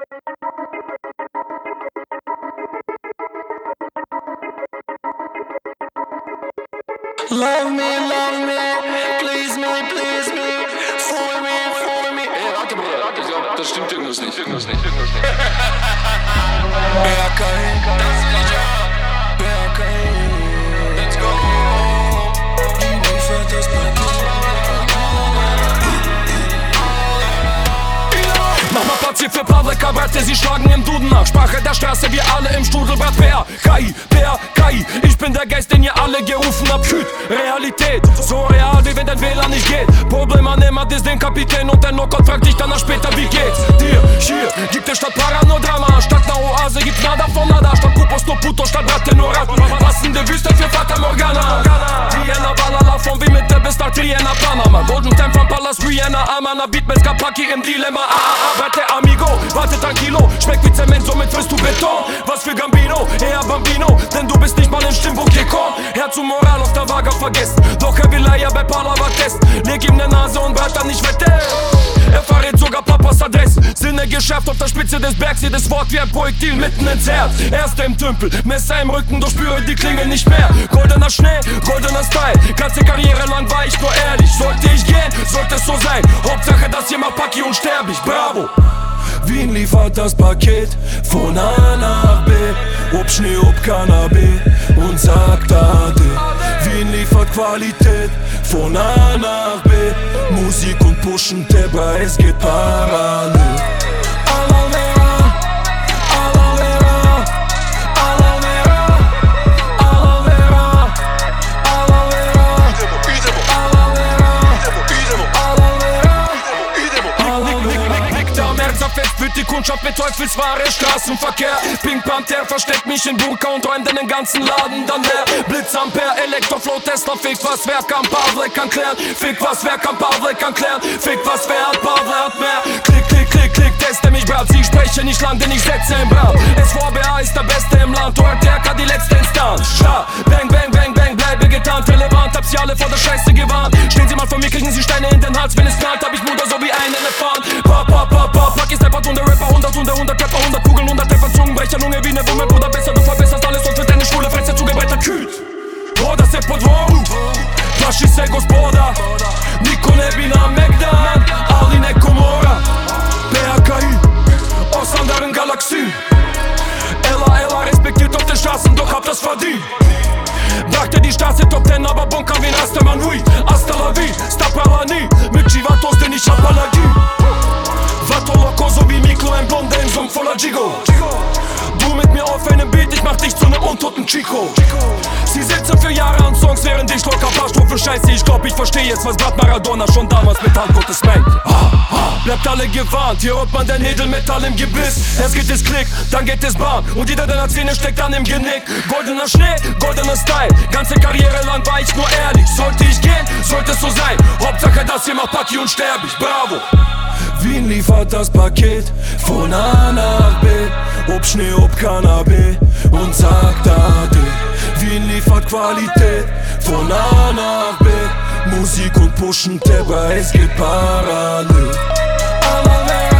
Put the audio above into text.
Love me, please me, fool me. Ey, warte, Bruder, das stimmt irgendwas nicht. Let's go. Die liefert das Paket. Mach mal Platz hier für Pavlik Kabrette, sie schlagen im Duden nach. Sprache der Straße, wir alle im Strudelbad. PRKI, ich bin der Geist, den ihr alle gerufen habt. Realität, so real, wie wenn dein WLAN nicht geht. Problem an immer ist den Kapitän und der Knockout fragt dich danach später, wie geht's dir? Hier gibt es statt Paranodrama, statt einer Oase gibt's nada von nada. Statt Kupos nur Puto, statt Ratte nur Ratten. Passende Wüste für Fata Morgana. Vienna, Balala, von wie Mitte bis nach Triana, Panama. Golden Time von Pallas, Rihanna, Amana, Beat mit Skapaki im Dilemma. Warte amigo, warte tranquilo, schmeckt wie Zement, somit frisst du Beton. Was für Gambino, eher Bambino, denn du bist nicht mal in Stimmbuch gekommen. Herz und Moral auf der Waage vergessen, doch er will Leier bei Palava testen. Leg ihm ne Nase und brat dann nicht wette. Er verrät sogar Papas Adresse. Sinne geschärft auf der Spitze des Bergs, jedes Wort wie ein Projektil mitten ins Herz. Erster im Tümpel, Messer im Rücken, doch spüre die Klingel nicht mehr. Goldener Schnee, goldener Style, ganze Karriere lang war ich nur ehrlich. Sollte ich gehen, sollte es so sein. Hauptsache, dass jemand Paki und sterb ich, bravo. Wien liefert das Paket von A nach B. Ob Schnee, ob Cannabis und sagt Ade. Wien liefert Qualität von A nach B. Musik und Pushen, der Preis geht parallel. Wird die Kundschaft mit Teufelsware, Straßenverkehr. Pink Panther versteckt mich in Burka und räumt den ganzen Laden dann leer. Blitzampere, Elektroflow, Tesla, fick was wer kann Pavlik kann klären. Fick was wer kann Pavlik kann klären. Fick was wer hat Pavlik hat mehr. Klick, teste mich Brat. Sie spreche nicht lang, denn ich setze im Brand. SVBA ist der Beste im Land, ORTK die letzte Instanz. Bang, bleibe getarnt, relevant, hab sie alle vor der Scheiße gewarnt. Stehen sie mal vor mir, kriegen sie Steine in den Hals. Wenn es knallt, hab ich Mutter so wie ein Elefant. Pack ist Rapper, der Rapper, 100 Trapper, 100 Kugeln, 100 Treffer, Zungenbrecher, Lunge wie ne Wumme, Bruder, besser, du verbesserst alles und für deine schwule Fresse zugebreiter Kühl. Das ist Podvor, Faschis Egos Borda, Nico Nebina Megdan, Aline Komora, PRKI, aus anderen Galaxien. Ella respektiert auf den Straßen, doch hab das verdient. Brachte die Straße Top 10, aber Bunker wie ein Rastermann, oui. Hasta la vie, Stapalani, mit Chivatos, denn ich hab Allergie. Vato loco, so wie Miklo, ein Blonde im Song voller Gigo. Du mit mir auf einem Beat, ich mach dich zu nem untoten Chico. Sie sitzen für Jahre an Songs, während ich locker paar Strophen scheiße. Ich glaub, ich versteh jetzt, was grad Maradona schon damals mit Handgottes meint. Bleibt alle gewarnt, hier hört man den Edelmetall im Gebiss. Erst geht es Klick, dann geht es Bam und jeder deiner Zähne steckt dann im Genick. Goldener Schnee, goldener Style, ganze Karriere lang war ich nur ehrlich. Sollte ich gehen, sollte es so sein. Hauptsache, dass jemand Paki und sterb ich, bravo. Wien liefert das Paket von A nach B. Ob Schnee, ob Cannabis und sagt Ade. Wien liefert Qualität von A nach B. Musik und Pushen, der Preis geht parallel.